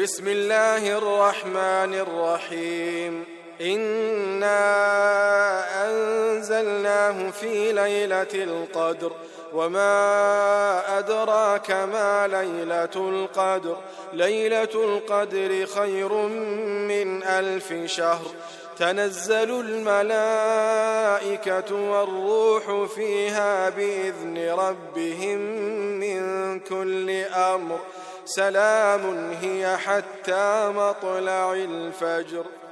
بسم الله الرحمن الرحيم. إنا أنزلناه في ليلة القدر وما أدراك ما ليلة القدر. ليلة القدر خير من 1000 شهر. تنزل الملائكة والروح فيها بإذن ربهم من كل أمر. سلام هي حتى مطلع الفجر.